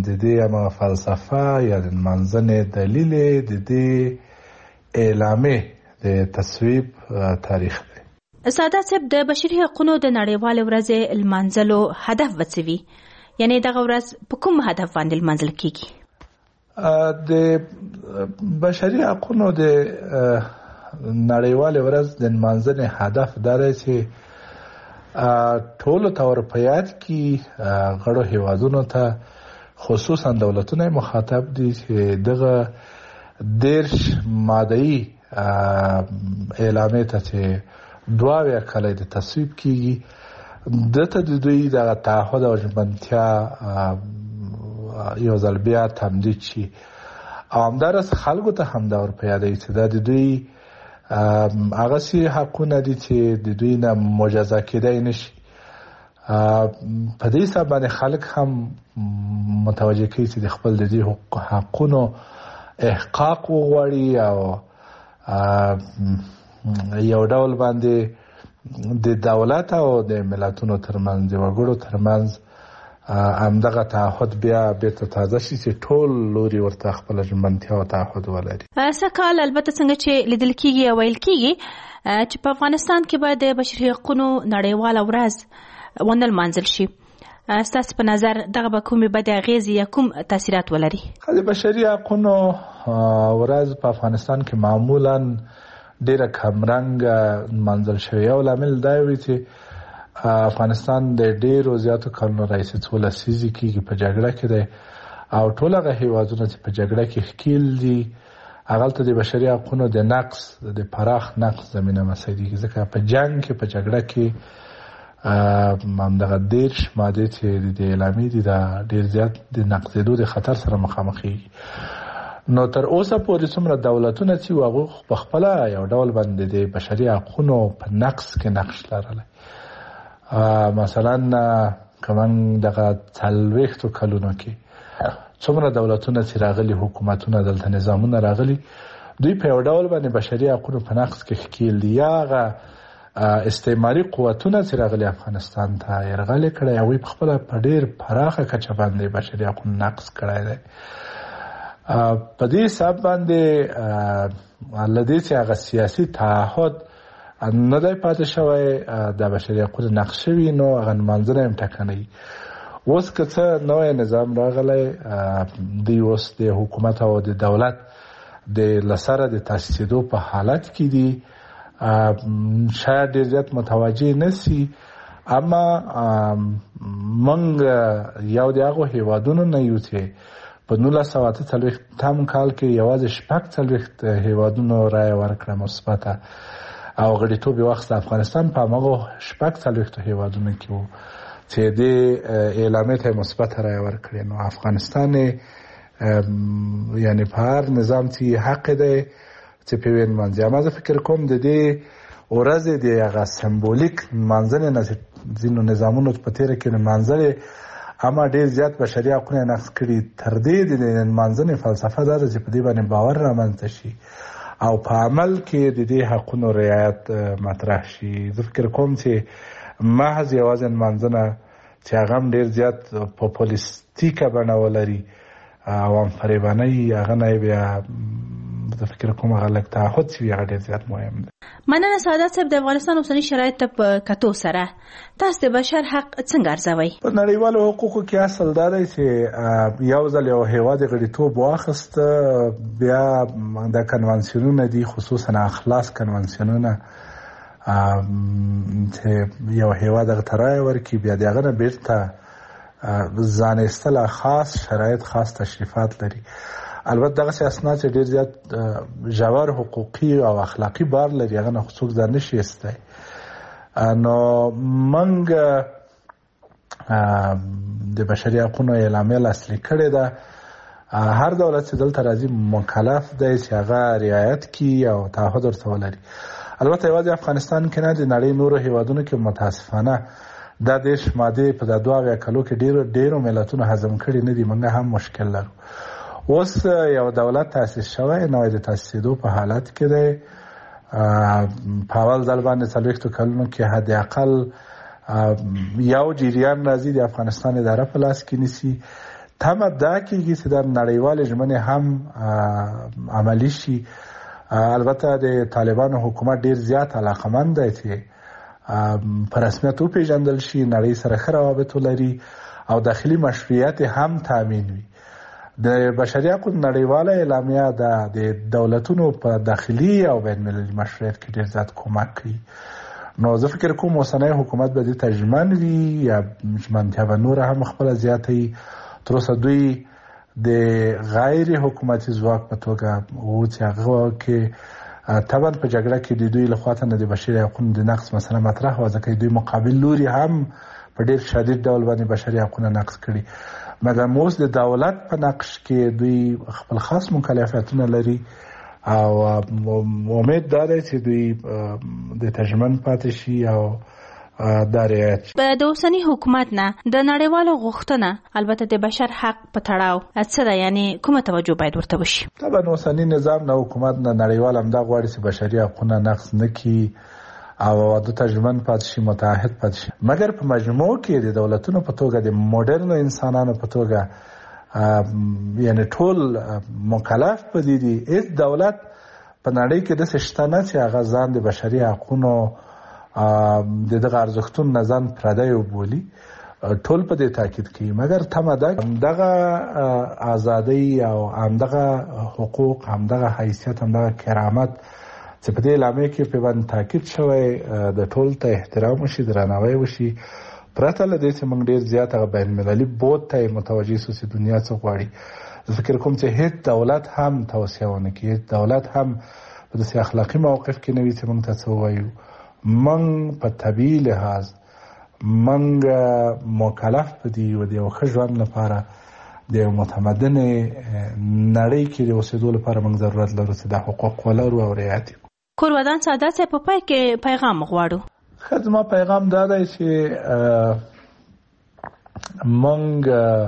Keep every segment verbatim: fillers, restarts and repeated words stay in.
د دې هغه فلسفه یا د منځنې دلیل د دې اعلامیې د تصویب تاریخ دی. سعادت صاحب، د بشري حقوقو د نړیوالې ورځې لمانځلو هدف څه وي؟ یعنی دغه ورځ په کوم هدف باندې لمانځل کیږي؟ د بشري حقوقو د نړیوالې ورځ د لمانځنې هدف دا دی چې ټولو ته اروپایات کې غړو هیوادونو ته خصوصا دولتونه مخاطب دي چې دغه دیرش ماده‌ای اعلامیې ته چې دوه اویا کاله د تصویب کیږي، دته د دوی د تعهد او ژمنتیا یو ځل بیا تمدید شي او همدارس خلکو ته هم دا ورپه یادوي چې دا د دوی هغه سي حقونه دي چې د دوی نه مجازا کېدای نشي. په دې سبب باندې خلک هم متوجه کوي چې د خپل د دې حقونو احقاق وغواړي او یو ډول باندې د دولت او د ملتونو ترمنځ د وګړو ترمنځ همدغه تعهد بیا بیرته تازه شي چې ټول لوري ورته خپل ژمنتیا او تعهد ولري. سکهال البته څنګه چې لیدل کېږي او ویل کېږي چې په افغانستان کې به د بشري حقوقو نړیواله ورځ ونه لمانځل شي، ستاسو په نظر دغه به کومې بدې اغېزې یا کوم تاثیرات ولري؟ د بشري حقوقو ورځ په افغانستان کې معمولا ډیره کمرنګه منځل شوی او لامل دا وي چې افغانستان د ډیرو زیاتو کلونو راهیسې څو لسیزې کېږي په جګړه کې دی او ټول هغه هیوادونه چې په جګړه کې ښکیل دي هغلته د بشري حقوقو د نقض د پراخ نقض زمینه مساعدېږي، ځکه په جنګ کې په جګړه کې همدغه دیرش مادې چې د اعلامیې دي دا ډیر زیات د نقضېدو د خطر سره مخامخېږي. نو تر اوسه پورې څومره دولتونه چې هغوی په خپله یو ډول باندې د بشري حقوقو په نقض کې نقش لرلی. مثلا که من دغه څلوېښتو کلونو کې څومره دولتونه چې راغلي، حکومتونه دلته نظامونه راغلي، دوی په یو ډول باندې بشري حقوقو په نقض کې ښکیل دي. یا هغه استعماري قوتونه چې راغلي افغانستان ته یرغل کړی، هغوی په خپله په ډېر پراخه کچه باندې بشري حقوقو نقض کړی دی. په دې سبب باندې له دې چې هغه سیاسي تعهد نه دی پاتې شوی، د بشري حقوقو نقض شوي، نو هغه لمانځنه هم ټکنۍ. اوس که څه نوی نظام راغلی، دوی اوس د حکومت او د دولت د لسره د تاسیسېدو په حالت کې دي، شاید ډېر زیات متوجه نسی، اما موږ یو د هغو هیوادونو نه یو چې په نولس سوه اته څلوېښتم کال کې یوازې شپږ څلوېښت هیوادونو رایه ورکړه مثبته او غړیتوب یې واخیست. افغانستان په هماغو شپږ څلوېښتو هیوادونو کې و چې دې اعلامیې ته مثبته رایه ورکړې. نو افغانستان یعنې په هر نظام چې حق دی چې په یې نمانځي. اما زه فکر کوم د دې ورځې د هغه سمبولیک نمانځنې نه چې ځینو نظامونو په تېره کې نمانځلې، اما ډېر زیات بشري حقونه یې نقض کړي. تر دې د نمانځنې فلسفه دا ده چې په دې باندې باور رامنځته شي او په عمل کې د دې حقونو رعایت مطرح شي. زه فکر کوم چې محض یوازې نمانځنه چې هغه هم ډېر زیات پاپولیستیکه بڼه ولري او هم فریبانه، هغه نه بیا زه فکر کوم هغه لږ تعهد چې وي هغه ډېر زیات مهم دی. مننه سعادت صاحب. د افغانستان اوسني شرایط ته په کتو سره تاسو د بشر حق څنګه ارزوئ؟ په نړیوالو حقوقو کې اصل دا دی چې یو ځل یو هیواد غړیتوب واخیسته، بیا دا کنوانسیونونه دي، خصوصا اخلاص کنوانسیونونه چې یو هیواد هغه ته رایه ورکړي، بیا د هغه نه بیرته ځان ایستل خاص شرایط، خاص تشریفات لري. البته دغه اسناد چې ډیر زیات ژور حقوقي او اخلاقی بار لري، هغه نه څوک ځان نشي ایستی. نو موږ د بشري حقوقو اعلامیه لاسلیک کړې ده. هر دولت چې دلته راځي مکلف دی چې هغه رعایت کړي او تعهد ورته ولري. البته یوازې افغانستان کې نه، د نړۍ نورو هیوادونو کې متاسفانه دا دیش مادې په دوه اویا کلو کې ډیرو ډیرو ملتونو هضم کړي نه دي. موږ هم مشکل لرو. اوس یو دولت تاسیس شوی، نوی د تاسیسېدو په حالت کې دی. په اول ځل باندې څلوېښتو کلونو کې حداقل یو جریان راځي د افغانستان اداره په لاس کې نیسي. تمه دا کېږي چې د نړیوالې ژمنې هم عملي شي. البته د طالبانو حکومت ډیر زیات علاقمند دی چې په رسمیت وپېژندل شي، نړۍ سره ښه روابط ولري او داخلي مشروعیت هم تامین وي. د بشري حقوقو نړیواله اعلامیه د دولتونو په داخلي او بین المللي مشروعیت کې ډیر زیات کومک کوي. نو زه فکر کوم اوسنی حکومت به دې ته ژمن وي یا ژمنتیا به نوره هم خپله زیاته وي. تر اوسه دوی د غیر حکومتي ځواک په توګه و چې هغه کې طبعا په جګړه کې د دوی لخوا ته د بشري حقوقو د نقض مسله مطرح وه، ځکه دوی مقابل لوري هم په ډیر شدید ډول باندې بشري حقوقونه نقض کړي. مګر اوس د دولت په نقش کې دوی خپل خاص مکلفیتونه لري او امید دا دی چې دوی د تژمن پاتې شي او دا رعایت شي. د اوسني حکومت نه د نړیوالو غوښتنه البته د بشر حق په تړاو څه ده، یعنی کومه توجه باید ورته وشي؟ طبعا اوسني نظام نه حکومت نه نړیوال همدا غواړي چې بشري حقوقونه نقض نه کړي او د تژمن پاتې شي، متعهد پاتې شي. مګر په مجموع کې د دولتونو په توګه د موډرنو انسانانو په توګه یعنی ټول مکلف په دې دي. هیڅ دولت په نړۍ کې داسې شته نه چې هغه ځان د بشري حقونو د دغه ارزښتونو نه ځان پردی وبولي. ټول په دې تاکید کوي. مګر تمه ده همدغه ازادۍ او همدغه حقوق، همدغه حیثیت، همدغه کرامت چې په دې اعلامیه کې په باندې تاکید شوی د ټول ته احترام وشي، درناوی وشي، پرته له دې چې موږ ډېر زیات هغه بین المللي بود ته متوجه سو چې دنیا څه غواړي. زه فکر کوم چې هیڅ دولت هم توصیه ونه کړي، هیڅ دولت هم په داسې اخلاقي موقف کې نه وي چې موږ ته څه ووایو. موږ په طبیعي لحاظ موږ مکلف په دي و د یو ښه ژوند لپاره د یو متمدنې نړۍ کې د اوسېدو لپاره موږ ضرورت لرو چې دا حقوق ولرو او رعایت یې. کورودان سادات صاحب، په پای کې پیغام غواړو. ښه، زما پیغام دا دی چې موږ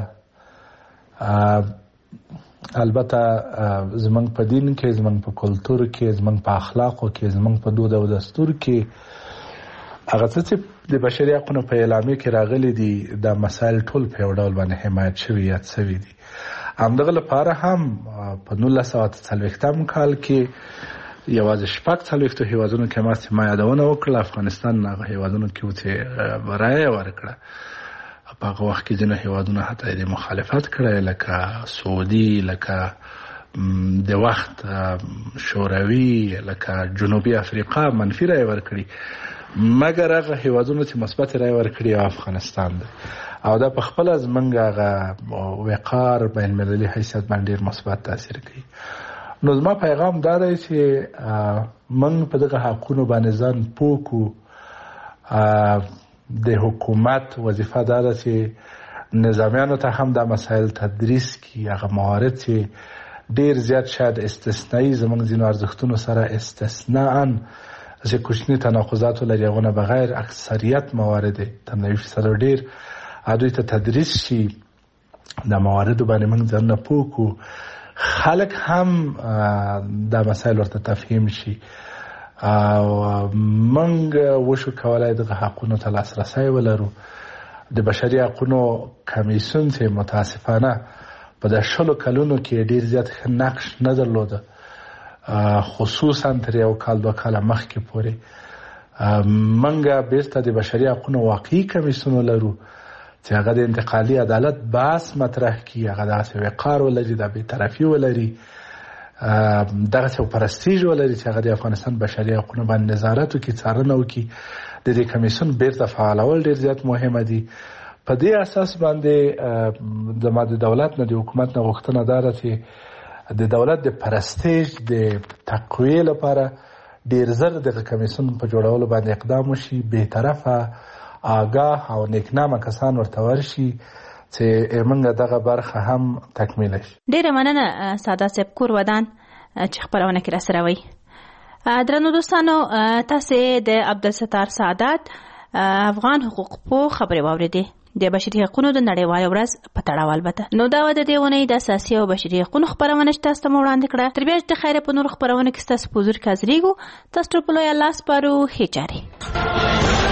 البته زموږ په دین کې، زموږ په کلتور کې، زموږ په اخلاقو کې، زموږ په دود او دستور کې هغه څه چې د بشري حقوقو په اعلامیه کې راغلي دي دا مسایل ټول په یو ډول باندې حمایت شوي یاد شوي دي. همدغه لپاره هم په نولس سوه څلوېښتم کال کې یوازې شپږ څلوېښتو هېوادونو کې ماستې ما یادونه وکړه، افغانستان هغه هېوادونو کې و چې رایه ورکړه. په هغه وخت کې ځینو هېوادونو حتی د مخالفت کړی، لکه سعودي، لکه د وخت شوروي، لکه جنوبي افریقا منفي رایه ورکړي. مګر هغه هېوادونو چې مثبت رایه ورکړي او افغانستان دی، او دا په خپله زموږ هغه وقار بین المللي حیثیت باندې ډېر مثبت تاثیر کوي. نو زما پیغام دا دی چې موږ په دغه حقونو باندې ځان پوه کړو. د حکومت وظیفه دا ده چې نظامیانو ته هم دا مسایل تدریس کړي، هغه موارد چې ډېر زیات شاید استثنایي زموږ ځینو ارزښتونو سره استثناءً چې کوچني تناقضات ولري، هغه نه بغیر اکثریت موارد تر نوي فیصده ډېر دوی ته تدریس شي. د مواردو باندې موږ ځانونه پوه کړو، خلک هم دا مسایل ورته تفهیم شي او موږ وشو کولای دغه حقونو ته لاسرسی ولرو. د بشري حقونو کمیسیون چې متاسفانه په د شلو کلونو کې ډېر زیات ښه نقش نه درلوده، خصوصا تر یو کال دوه کاله مخکې پورې موږ بیرته د بشري حقونو واقعي کمیسیون ولرو چې هغه د انتقالي عدالت بحث مطرح کړي، هغه دغسې وقار ولري، د بېطرفي ولري، دغسې یو پرستیژ ولري چې هغه د افغانستان بشري حقونو باندې نظارت وکړي، څارنه وکړي. د دې کمیسیون بیرته فعالول ډېر زیات مهمه دي. په دې اساس باندې زما د دولت نه، د حکومت نه غوښتنه دا ده چې د دولت د پرستیژ د تقویې لپاره ډېر زر دغه کمیسیون په جوړولو باندې اقدام وشي. بېطرفه، آگاه او نیکنامه کسان ورته ورشي چې موږ دغه برخه هم تکمیله شي. ډېره مننه سادات صاحب کورودان چې خپرونه کې راسره وئ. درنو دوستانو، تاسې د عبدالستار سادات افغان حقوق پوه خبرې واورېدې د بشري حقونو د نړیوالې ورځ په تړاو. البته نو دا وه د دې اونۍ د اساسي او بشري حقونو خپرونه چې تاسو ته مو وړاندې کړه. تر بیا د خیره په نورو خپرونو کې ستاسو په حضور کې حاضرېږو. تاسو ټول په لوی الله سپارو. ښې چارې.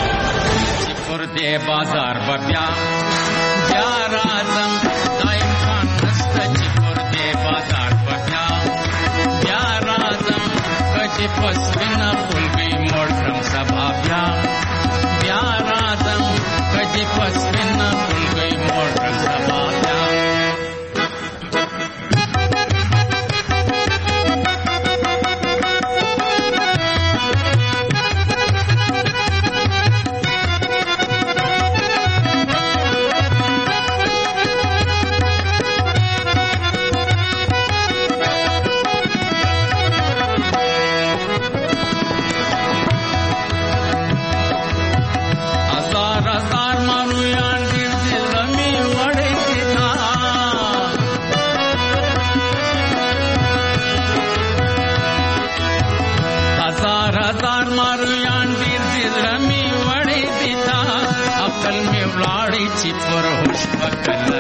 بازار بیا بیا راځم کته